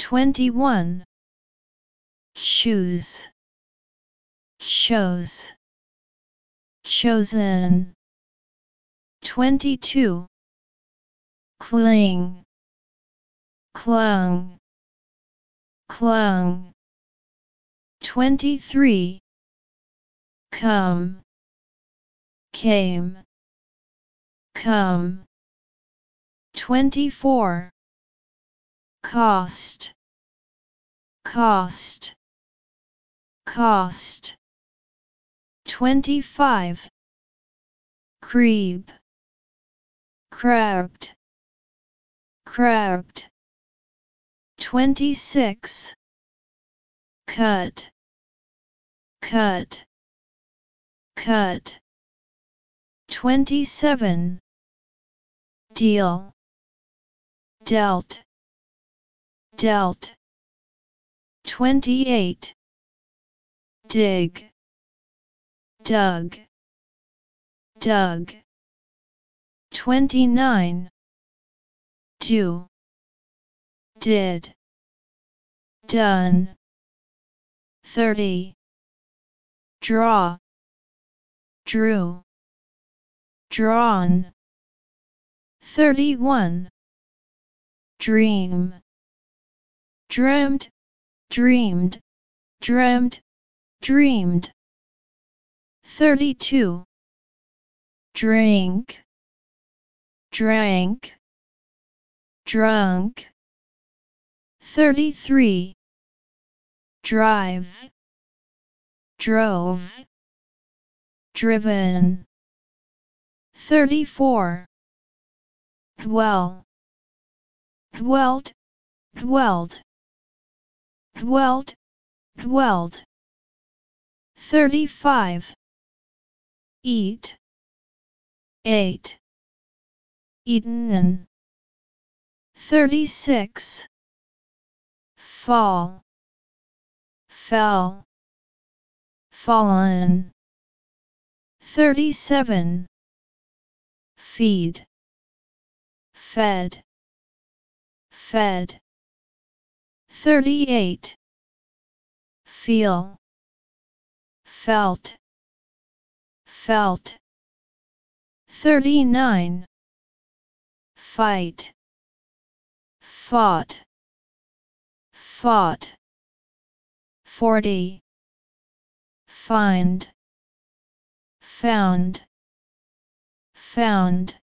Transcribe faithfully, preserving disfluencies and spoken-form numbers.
twenty-one. Choose, shows, chosen. twenty-two. Cling, clung, clung. twenty-three. Come, came, come. twenty-four. Cost, cost, cost. twenty-five. Creep, crabbed, crabbed. twenty-six. Cut, cut, cut. twenty-seven. Deal, dealt, dealt. twenty-eight. Dig, dug, dug. twenty-nine. Do, did, done. thirty. Draw, drew, drawn. thirty-one. Dream, dreamt, dreamed, dreamt, dreamed. thirty-two. Drink, drank, drunk. thirty-three. Drive, drove, driven. thirty-four. Dwell, dwelt, dwelt, dwelt, dwelt. thirty-five. Eat, ate, eaten. thirty-six. Fall, fell, fallen. thirty-seven. Feed, fed, fed. thirty-eight. Feel, felt, felt. thirty-nine. Fight, fought, fought. forty. Find, found, found.